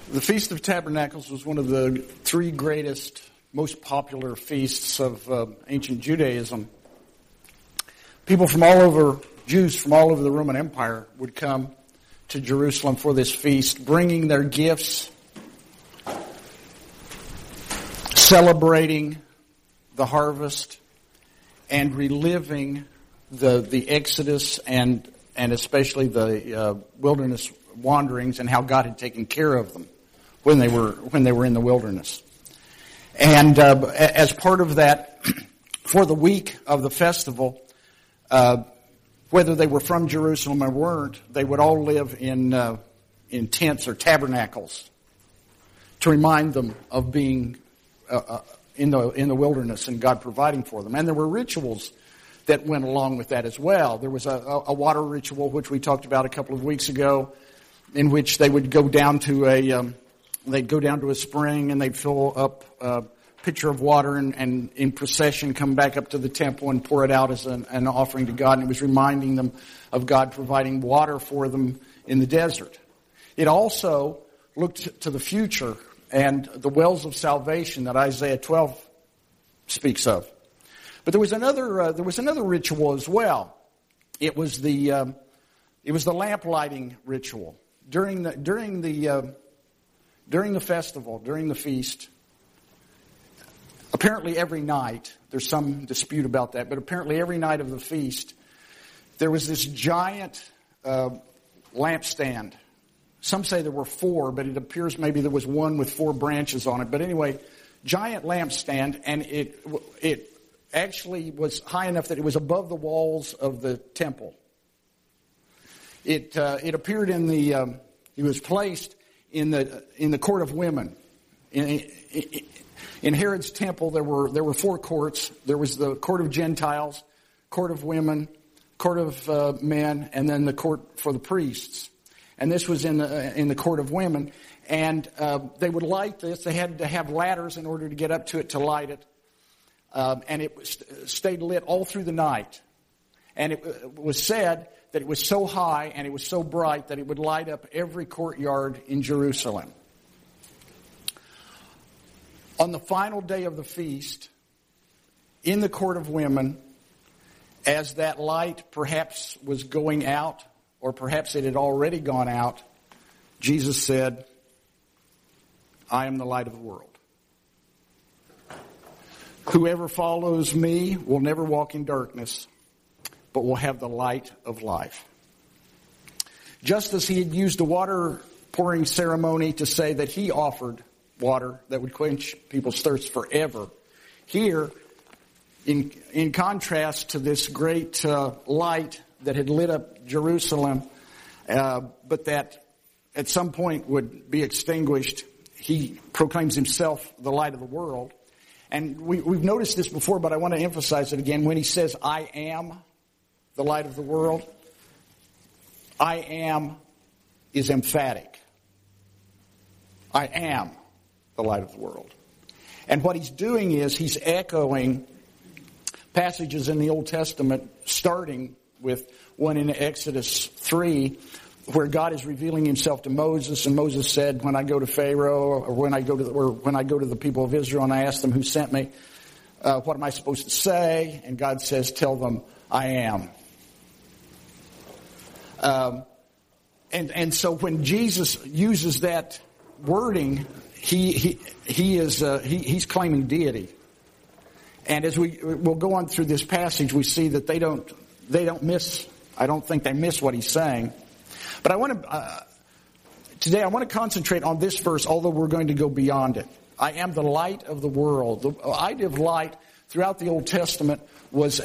The Feast of Tabernacles was one of the three greatest, most popular feasts of ancient Judaism. People from all over, Jews from all over the Roman Empire would come to Jerusalem for this feast, bringing their gifts, celebrating the harvest, and reliving the Exodus and especially the wilderness wanderings and how God had taken care of them when they were in the wilderness. And as part of that, for the week of the festival, whether they were from Jerusalem or weren't, they would all live in tents or tabernacles to remind them of being in the wilderness and God providing for them. And there were rituals that went along with that as well. There was a water ritual, which we talked about a couple of weeks ago, in which they would go down to a spring and they'd fill up a pitcher of water and in procession come back up to the temple and pour it out as an offering to God. And it was reminding them of God providing water for them in the desert. It also looked to the future and the wells of salvation that Isaiah 12 speaks of. But there was another ritual as well. It was the lamp lighting ritual during the festival, during the feast. Apparently every night, there's some dispute about that, but apparently every night of the feast, there was this giant lampstand. Some say there were 4, but it appears maybe there was one with 4 branches on it. But anyway, giant lampstand, and it actually was high enough that it was above the walls of the temple. It appeared it was placed in the court of women. In Herod's temple, there were 4 courts. There was the court of Gentiles, court of women, court of men, and then the court for the priests. And this was in the court of women. And they would light this. They had to have ladders in order to get up to it to light it. And it stayed lit all through the night. And it was said that it was so high and it was so bright that it would light up every courtyard in Jerusalem. On the final day of the feast, in the court of women, as that light perhaps was going out, or perhaps it had already gone out, Jesus said, "I am the light of the world. Whoever follows me will never walk in darkness, but will have the light of life." Just as he had used the water pouring ceremony to say that he offered water that would quench people's thirst forever, here, in contrast to this great light that had lit up Jerusalem, but that at some point would be extinguished, he proclaims himself the light of the world. And we've noticed this before, but I want to emphasize it again. When he says, "I am the light of the world," "I am" is emphatic. I am the light of the world. And what he's doing is he's echoing passages in the Old Testament, starting with one in Exodus 3, where God is revealing himself to Moses, and Moses said, "When I go to Pharaoh, or when I go to the people of Israel and I ask them who sent me, what am I supposed to say?" And God says, "Tell them I am." And so when Jesus uses that wording, he's claiming deity. And as we'll go on through this passage, we see that they don't miss. I don't think they miss what he's saying. But today I want to concentrate on this verse, although we're going to go beyond it. I am the light of the world. The idea of light throughout the Old Testament was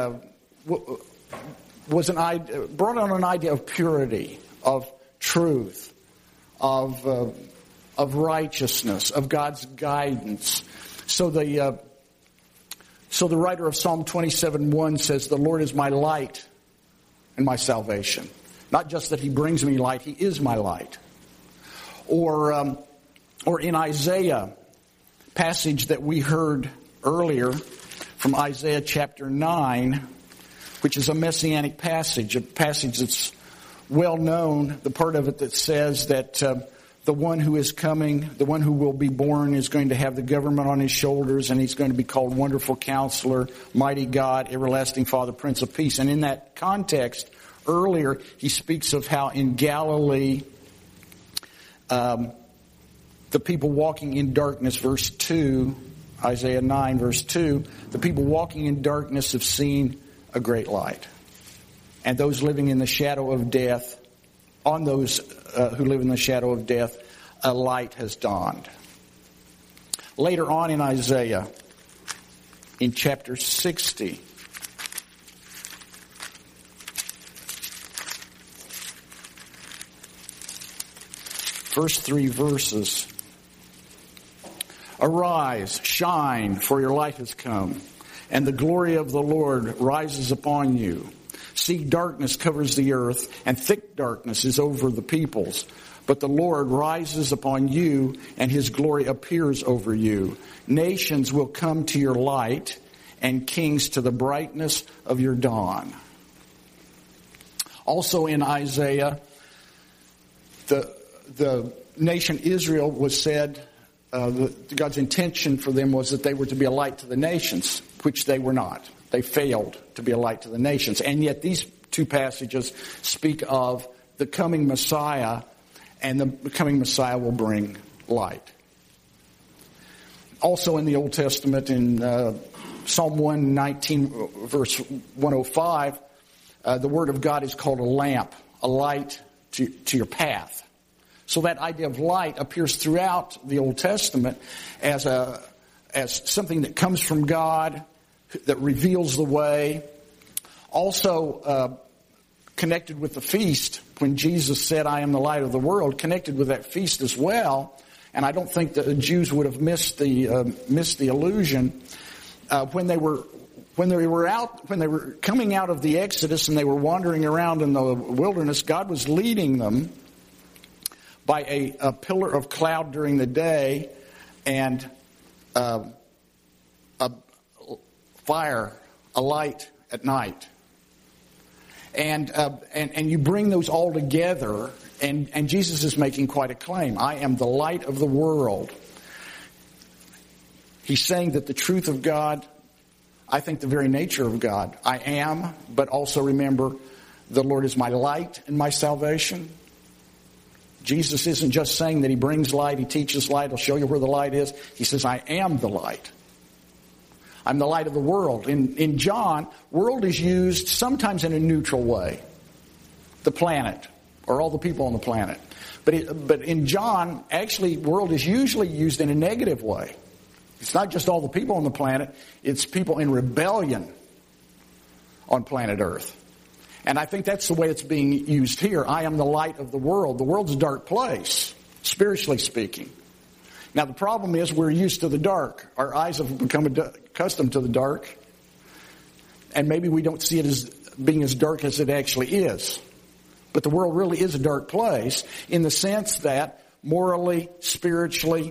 brought on an idea of purity, of truth, of righteousness, of God's guidance. So the writer of Psalm 27:1 says, "The Lord is my light and my salvation." Not just that he brings me light, he is my light. Or in Isaiah, passage that we heard earlier from Isaiah chapter 9, which is a messianic passage, a passage that's well known, the part of it that says that the one who is coming, the one who will be born, is going to have the government on his shoulders, and he's going to be called Wonderful Counselor, Mighty God, Everlasting Father, Prince of Peace. And in that context, earlier, he speaks of how in Galilee, the people walking in darkness, verse 2, Isaiah 9, verse 2, the people walking in darkness have seen a great light. And those living in the shadow of death, on those who live in the shadow of death, a light has dawned. Later on in Isaiah, in chapter 60, first 3 verses. Arise, shine, for your light has come, and the glory of the Lord rises upon you. See, darkness covers the earth, and thick darkness is over the peoples. But the Lord rises upon you, and his glory appears over you. Nations will come to your light, and kings to the brightness of your dawn. Also in Isaiah, the nation Israel was said, God's intention for them was that they were to be a light to the nations, which they were not. They failed to be a light to the nations. And yet these 2 passages speak of the coming Messiah, and the coming Messiah will bring light. Also in the Old Testament, in Psalm 119, verse 105, the Word of God is called a lamp, a light to your path. So that idea of light appears throughout the Old Testament as something that comes from God, that reveals the way. Also connected with the feast, when Jesus said, I am the light of the world, connected with that feast as well. And I don't think that the Jews would have missed the allusion. When they were coming out of the Exodus and they were wandering around in the wilderness, God was leading them by a pillar of cloud during the day and a fire, a light at night. And you bring those all together, and Jesus is making quite a claim. I am the light of the world. He's saying that the truth of God, I think the very nature of God, I am, but also remember, the Lord is my light and my salvation. Jesus isn't just saying that he brings light, he teaches light, he'll show you where the light is. He says, I am the light. I'm the light of the world. In John, world is used sometimes in a neutral way. The planet, or all the people on the planet. But in John, actually, world is usually used in a negative way. It's not just all the people on the planet, it's people in rebellion on planet Earth. And I think that's the way it's being used here. I am the light of the world. The world's a dark place, spiritually speaking. Now, the problem is we're used to the dark. Our eyes have become accustomed to the dark. And maybe we don't see it as being as dark as it actually is. But the world really is a dark place in the sense that morally, spiritually,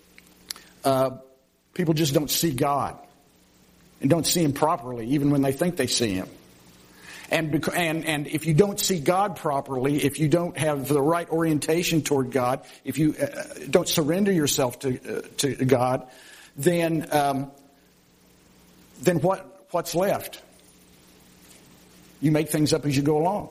people just don't see God. And don't see him properly, even when they think they see him. And if you don't see God properly, if you don't have the right orientation toward God, if you don't surrender yourself to God, then what's left? You make things up as you go along,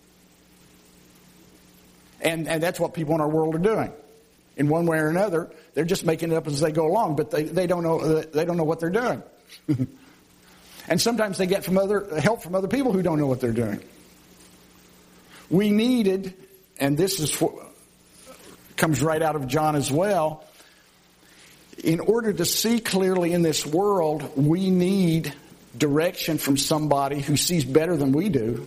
and that's what people in our world are doing. In one way or another, they're just making it up as they go along, but they don't know what they're doing. And sometimes they get help from other people who don't know what they're doing. We needed, and this comes right out of John as well, in order to see clearly in this world, we need direction from somebody who sees better than we do.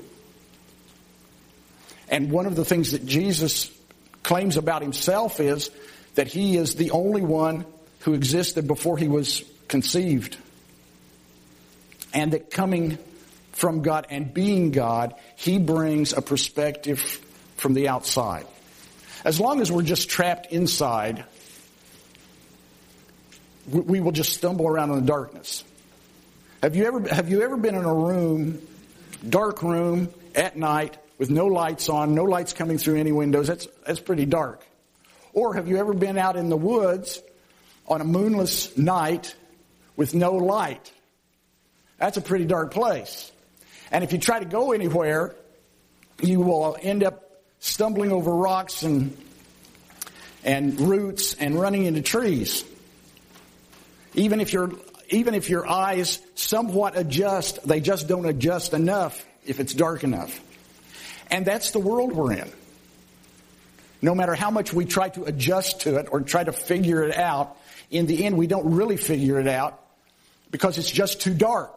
And one of the things that Jesus claims about himself is that he is the only one who existed before he was conceived. And that coming from God and being God, he brings a perspective from the outside. As long as we're just trapped inside, we will just stumble around in the darkness. Have you ever been in a room, dark room, at night, with no lights on, no lights coming through any windows? That's pretty dark. Or have you ever been out in the woods on a moonless night with no light? That's a pretty dark place. And if you try to go anywhere, you will end up stumbling over rocks and roots and running into trees. Even if your eyes somewhat adjust, they just don't adjust enough if it's dark enough. And that's the world we're in. No matter how much we try to adjust to it or try to figure it out, in the end we don't really figure it out because it's just too dark.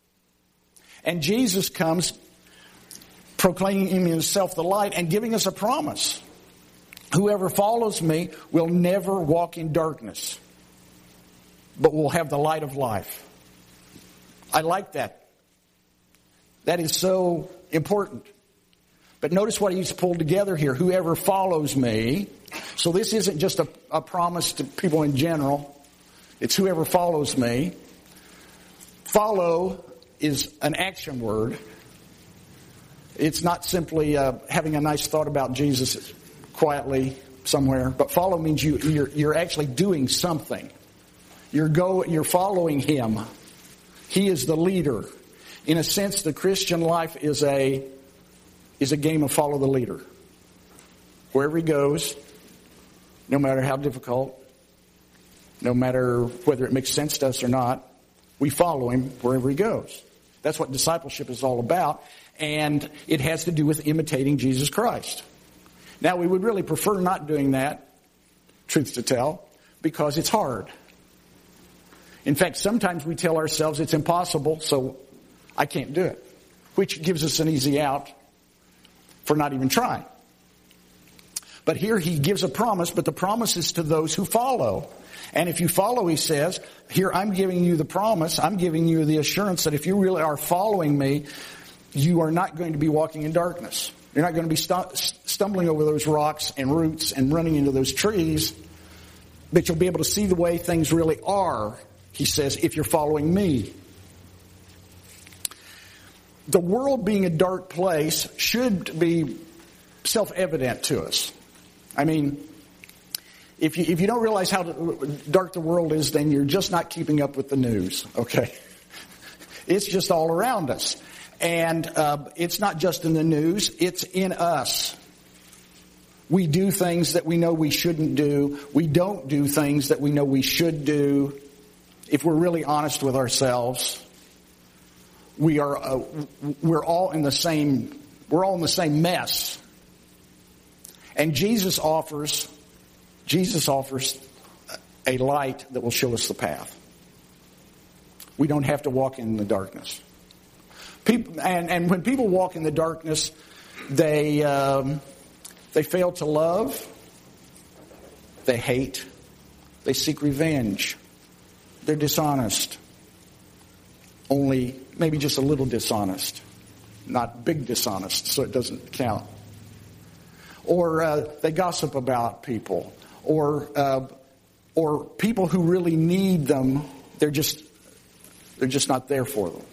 And Jesus comes proclaiming himself the light and giving us a promise. Whoever follows me will never walk in darkness, but will have the light of life. I like that. That is so important. But notice what he's pulled together here. Whoever follows me. So this isn't just a promise to people in general. It's whoever follows me. Follow is an action word. It's not simply having a nice thought about Jesus quietly somewhere. But follow means you're actually doing something. You're following him. He is the leader. In a sense, the Christian life is a game of follow the leader. Wherever he goes, no matter how difficult, no matter whether it makes sense to us or not, we follow him wherever he goes. That's what discipleship is all about, and it has to do with imitating Jesus Christ. Now, we would really prefer not doing that, truth to tell, because it's hard. In fact, sometimes we tell ourselves it's impossible, so I can't do it, which gives us an easy out for not even trying. But here he gives a promise, but the promise is to those who follow. And if you follow, he says, here I'm giving you the promise, I'm giving you the assurance that if you really are following me, you are not going to be walking in darkness. You're not going to be stumbling over those rocks and roots and running into those trees, but you'll be able to see the way things really are, he says, if you're following me. The world being a dark place should be self-evident to us. I mean, if you don't realize how dark the world is, then you're just not keeping up with the news, okay? It's just all around us. And it's not just in the news, it's in us. We do things that we know we shouldn't do. We don't do things that we know we should do. If we're really honest with ourselves, we're all in the same mess. And Jesus offers a light that will show us the path. We don't have to walk in the darkness. And when people walk in the darkness, they fail to love, they hate, they seek revenge, they're dishonest. Only maybe just a little dishonest, not big dishonest, so it doesn't count. Or they gossip about people, or people who really need them, they're just not there for them.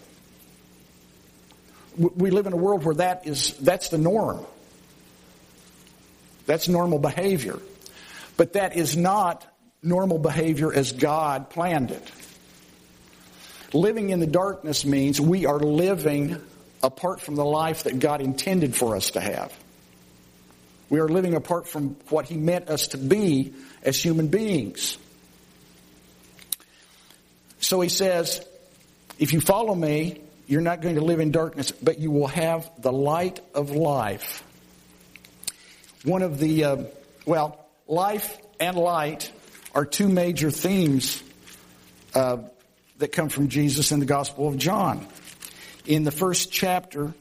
We live in a world where that's the norm. That's normal behavior. But that is not normal behavior as God planned it. Living in the darkness means we are living apart from the life that God intended for us to have. We are living apart from what he meant us to be as human beings. So he says, if you follow me, you're not going to live in darkness, but you will have the light of life. One of the, life and light are two major themes that come from Jesus in the Gospel of John. In the first chapter,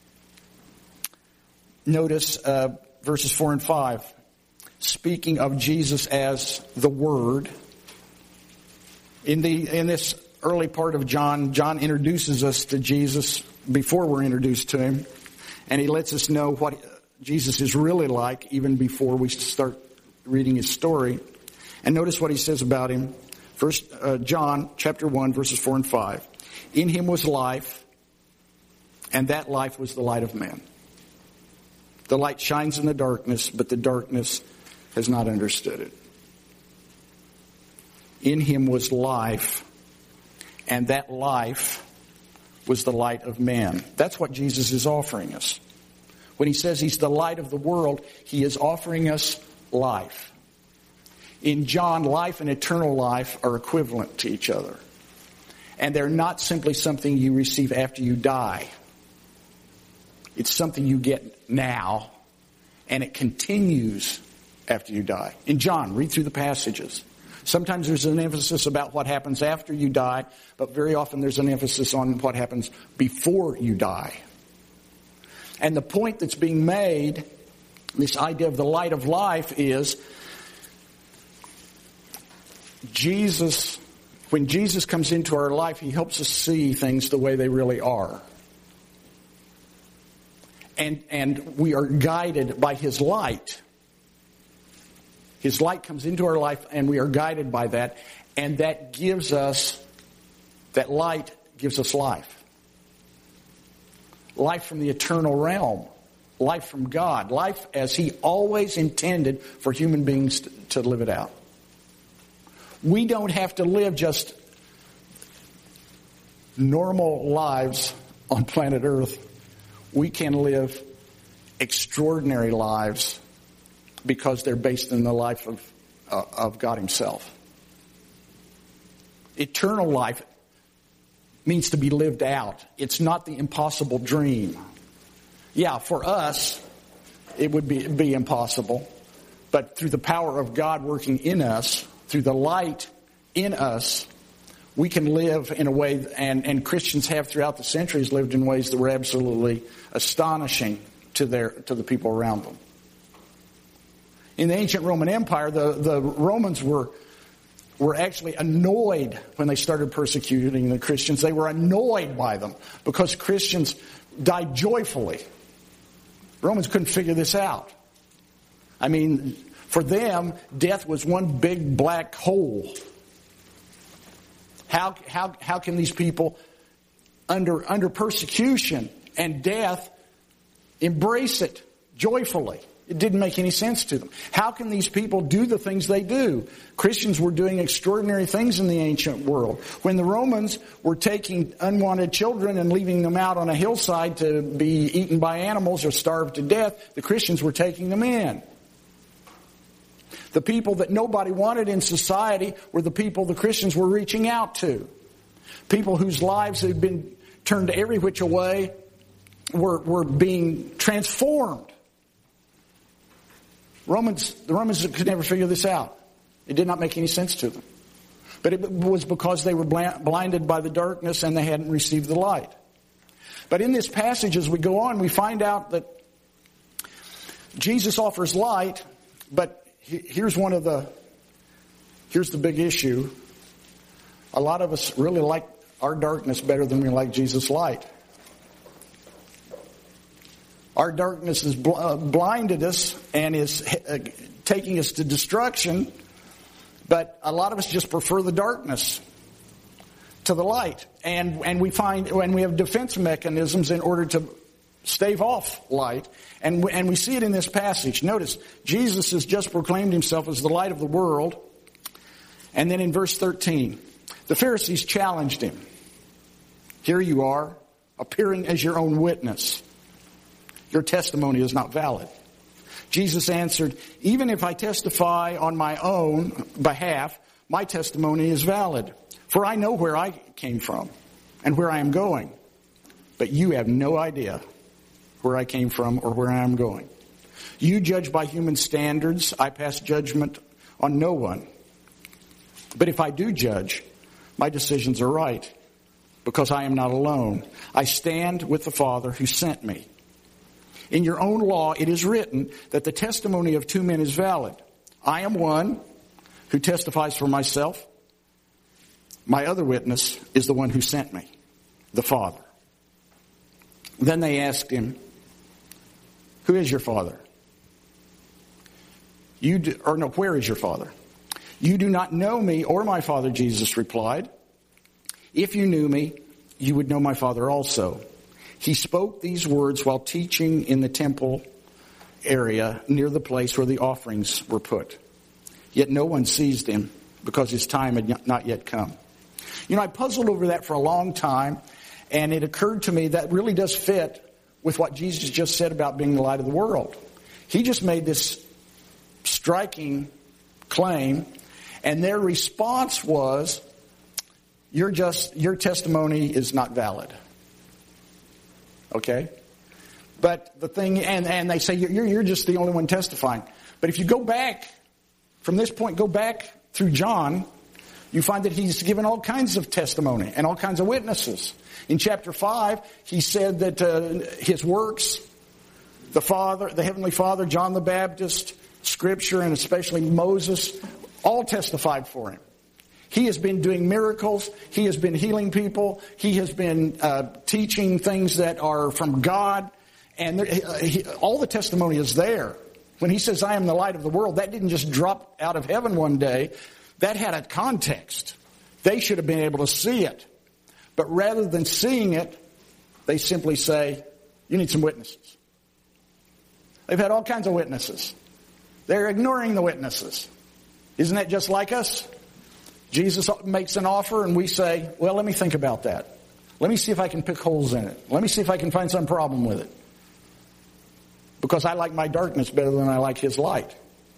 notice verses 4 and 5, speaking of Jesus as the Word. In this early part of John introduces us to Jesus before we're introduced to him, and he lets us know what Jesus is really like even before we start reading his story. And notice what he says about him. First John chapter 1, verses 4 and 5. In him was life, and that life was the light of men. The light shines in the darkness, but the darkness has not understood it. In him was life, and that life was the light of men. That's what Jesus is offering us. When he says he's the light of the world, he is offering us life. In John, life and eternal life are equivalent to each other. And they're not simply something you receive after you die. It's something you get now, and it continues after you die. In John, read through the passages. Sometimes there's an emphasis about what happens after you die, but very often there's an emphasis on what happens before you die. And the point that's being made, this idea of the light of life, is Jesus, when Jesus comes into our life, he helps us see things the way they really are. And we are guided by his light. His light comes into our life and we are guided by that. And that light gives us life. Life from the eternal realm. Life from God. Life as he always intended for human beings to live it out. We don't have to live just normal lives on planet Earth. We can live extraordinary lives because they're based in the life of God himself. Eternal life means to be lived out. It's not the impossible dream. Yeah, for us, it would be impossible. But through the power of God working in us, through the light in us, we can live in a way, and Christians have throughout the centuries lived in ways that were absolutely astonishing to the people around them. In the ancient Roman Empire, the Romans were actually annoyed when they started persecuting the Christians. They were annoyed by them because Christians died joyfully. Romans couldn't figure this out. I mean, for them, death was one big black hole. How can these people under persecution and death embrace it joyfully? It didn't make any sense to them. How can these people do the things they do? Christians were doing extraordinary things in the ancient world. When the Romans were taking unwanted children and leaving them out on a hillside to be eaten by animals or starved to death, the Christians were taking them in. The people that nobody wanted in society were the people the Christians were reaching out to. People whose lives had been turned every which way were being transformed. The Romans could never figure this out. It did not make any sense to them. But it was because they were blinded by the darkness and they hadn't received the light. But in this passage, as we go on, we find out that Jesus offers light, but here's the big issue. A lot of us really like our darkness better than we like Jesus' light. Our darkness has blinded us and is taking us to destruction, but a lot of us just prefer the darkness to the light. And we find when we have defense mechanisms in order to stave off light, and we see it in this passage. Notice, Jesus has just proclaimed himself as the light of the world, and then in verse 13, the Pharisees challenged him. Here you are, appearing as your own witness. Your testimony is not valid. Jesus answered, even if I testify on my own behalf, my testimony is valid. For I know where I came from and where I am going. But you have no idea where I came from or where I am going. You judge by human standards. I pass judgment on no one. But if I do judge, my decisions are right, because I am not alone. I stand with the Father who sent me. In your own law, it is written that the testimony of two men is valid. I am one who testifies for myself. My other witness is the one who sent me, the Father. Then they asked him, who is your father? Where is your father? You do not know me or my Father, Jesus replied. If you knew me, you would know my Father also. He spoke these words while teaching in the temple area near the place where the offerings were put. Yet no one seized him because his time had not yet come. You know, I puzzled over that for a long time, and it occurred to me that really does fit with what Jesus just said about being the light of the world. He just made this striking claim, and their response was, your testimony is not valid. Okay? But the thing, and they say, you're just the only one testifying. But if you go back, from this point, go back through John, you find that he's given all kinds of testimony and all kinds of witnesses. In chapter 5, he said that his works, the Heavenly Father, John the Baptist, Scripture, and especially Moses, all testified for him. He has been doing miracles. He has been healing people. He has been teaching things that are from God. And all the testimony is there. When he says, I am the light of the world, that didn't just drop out of heaven one day. That had a context. They should have been able to see it. But rather than seeing it, they simply say, you need some witnesses. They've had all kinds of witnesses. They're ignoring the witnesses. Isn't that just like us? Jesus makes an offer and we say, well, let me think about that. Let me see if I can pick holes in it. Let me see if I can find some problem with it. Because I like my darkness better than I like his light.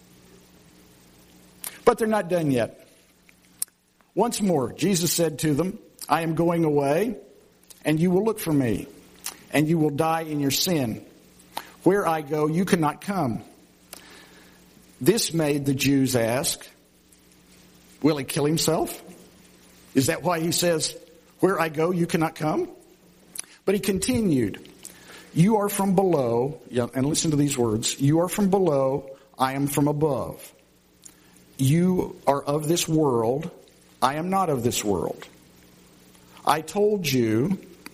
But they're not done yet. Once more, Jesus said to them, I am going away, and you will look for me, and you will die in your sin. Where I go, you cannot come. This made the Jews ask, will he kill himself? Is that why he says, where I go, you cannot come? But he continued, you are from below, and listen to these words, you are from below, I am from above. You are of this world, I am not of this world. I told you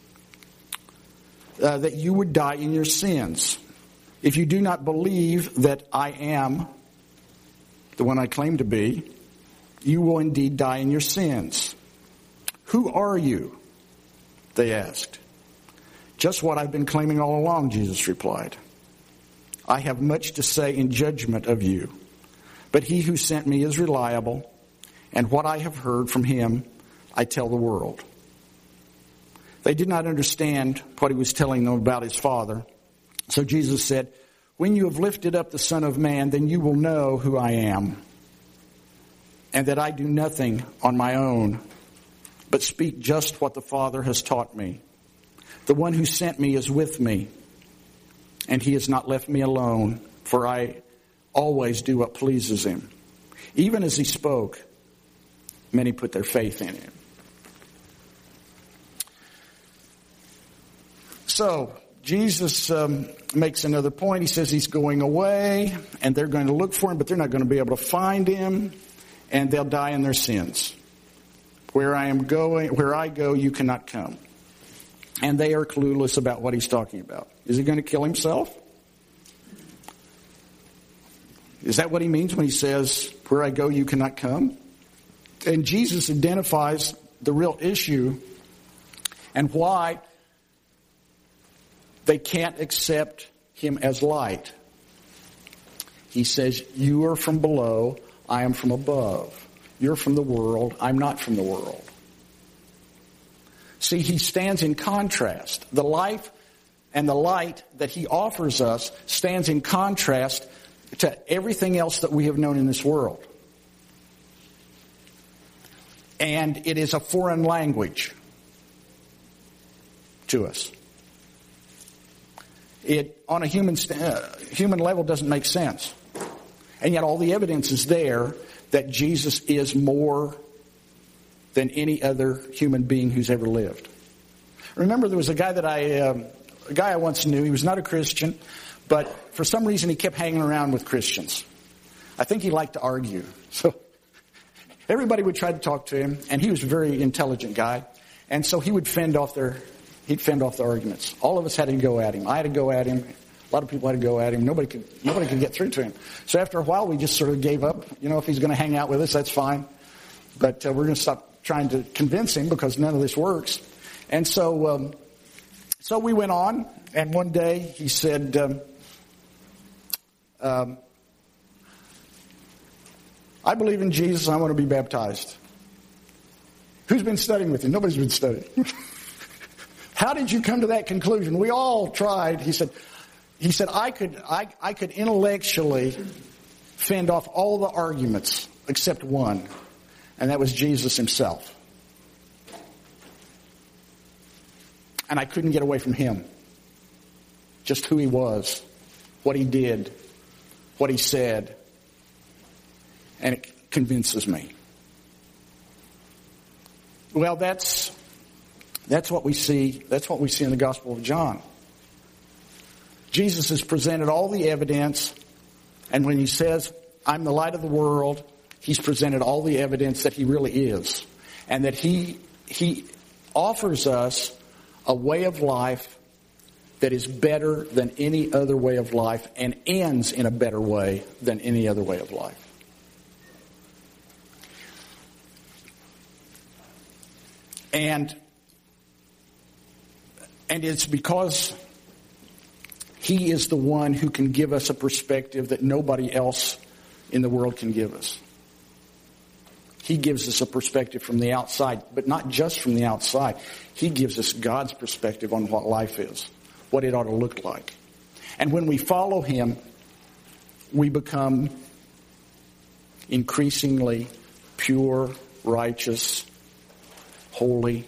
that you would die in your sins. If you do not believe that I am the one I claim to be, you will indeed die in your sins. Who are you? They asked. Just what I've been claiming all along, Jesus replied. I have much to say in judgment of you, but he who sent me is reliable, and what I have heard from him I tell the world. They did not understand what he was telling them about his Father. So Jesus said, when you have lifted up the Son of Man, then you will know who I am, and that I do nothing on my own, but speak just what the Father has taught me. The one who sent me is with me, and he has not left me alone, for I always do what pleases him. Even as he spoke, many put their faith in him. So, Jesus makes another point. He says he's going away, and they're going to look for him, but they're not going to be able to find him, and they'll die in their sins. Where I go, you cannot come. And they are clueless about what he's talking about. Is he going to kill himself? Is that what he means when he says, where I go, you cannot come? And Jesus identifies the real issue and why they can't accept him as light. He says, you are from below, I am from above. You're from the world, I'm not from the world. See, he stands in contrast. The life and the light that he offers us stands in contrast to everything else that we have known in this world. And it is a foreign language to us. It, on a human level, doesn't make sense. And yet all the evidence is there that Jesus is more than any other human being who's ever lived. Remember, there was a guy I once knew. He was not a Christian, but for some reason he kept hanging around with Christians. I think he liked to argue. So everybody would try to talk to him, and he was a very intelligent guy. And so he would fend off the arguments. All of us had to go at him. I had to go at him. A lot of people had to go at him. Nobody could get through to him. So after a while, we just sort of gave up. You know, if he's going to hang out with us, that's fine. But we're going to stop trying to convince him because none of this works. And so we went on. And one day he said, I believe in Jesus. I want to be baptized. Who's been studying with you? Nobody's been studying. How did you come to that conclusion? We all tried. He said, I could intellectually fend off all the arguments except one, and that was Jesus himself. And I couldn't get away from him. Just who he was, what he did, what he said. And it convinces me. Well, that's what we see. That's what we see in the Gospel of John. Jesus has presented all the evidence, and when he says, I'm the light of the world, he's presented all the evidence that he really is. And that he offers us a way of life that is better than any other way of life and ends in a better way than any other way of life. And it's because he is the one who can give us a perspective that nobody else in the world can give us. He gives us a perspective from the outside, but not just from the outside. He gives us God's perspective on what life is, what it ought to look like. And when we follow him, we become increasingly pure, righteous, holy.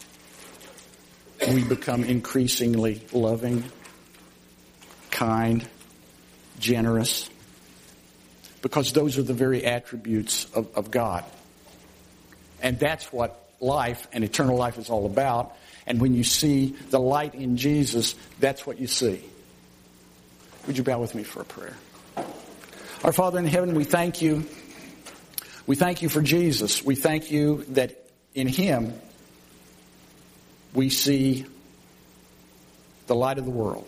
We become increasingly loving, kind, generous, because those are the very attributes of God. And that's what life and eternal life is all about. And when you see the light in Jesus, that's what you see. Would you bow with me for a prayer? Our Father in heaven, we thank you. We thank you for Jesus. We thank you that in him we see the light of the world.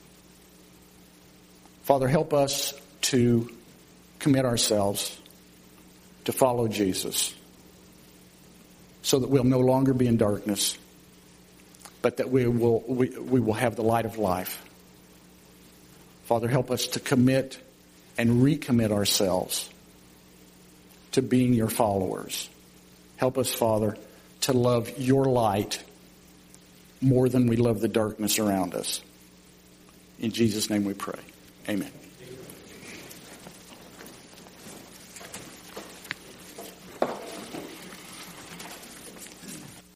Father, help us to commit ourselves to follow Jesus so that we'll no longer be in darkness, but that we will have the light of life. Father, help us to commit and recommit ourselves to being your followers. Help us, Father, to love your light more than we love the darkness around us. In Jesus' name we pray. Amen.